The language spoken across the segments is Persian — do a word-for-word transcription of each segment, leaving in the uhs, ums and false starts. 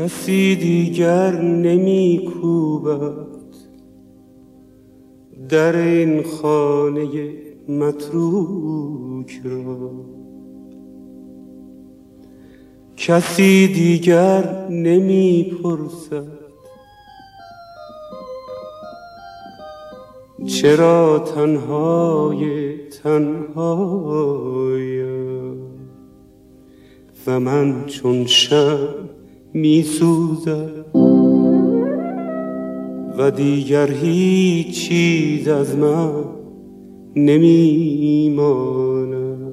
کسی دیگر نمی کوبد در این خانه متروک را، کسی دیگر نمی پرسد چرا تنهای تنهایم و من چون شمع می سوزم و دیگر هیچ چیز از من نمی ماند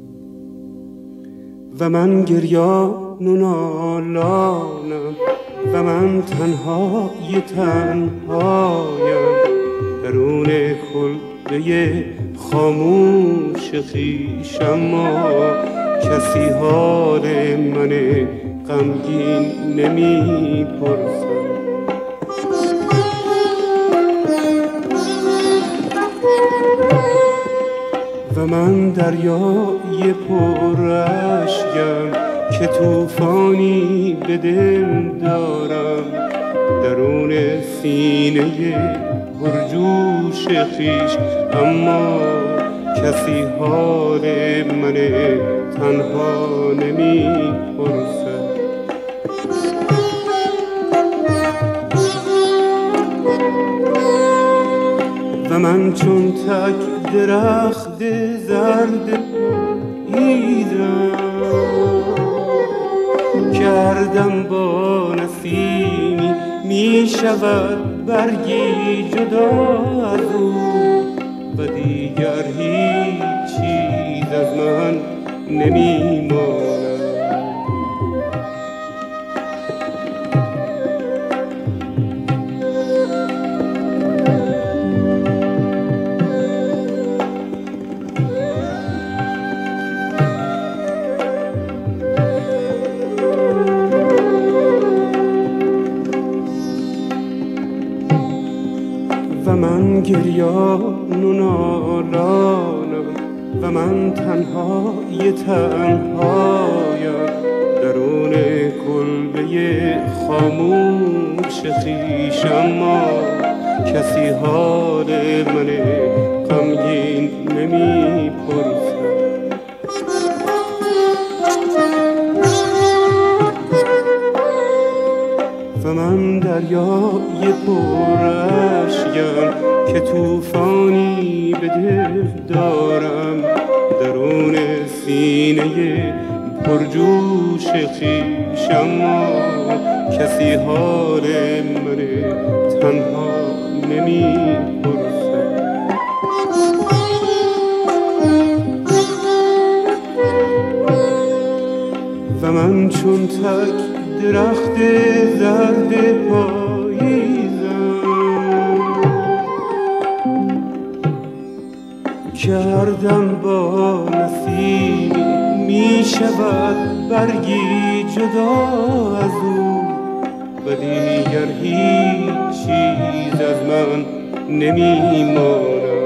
و من گریان و نالانم و من تنهای تنهایم درون کلبه خاموش خویش، اما کسی حال من غمگین نمی پرسد و من دریای پر اشکم که طوفانی به دل دارم درون سینه پرجوش خویش، اما کسی حال من تنها نمی پرسد و من چون تک درخت زرد پاییدم کردم با نسیمی می شود برگی جدا از او و دیگر هیچ چیز از من نمی ماند و من گریان و نالانم و من تنهای تنهایم درون کلبه خاموش خویش، اما کسی حال من غمگین نمی پرسد و من دریای پر اشکم که طوفانی به دل دارم درون سینه پرجوش خویش، اما کسی حال من تنها نمی پرسد و من چون تک درخت زرد پاییزم کردم با نسیمی می شود برگی جدا از او و دیگر هیچ چیز از من نمی ماند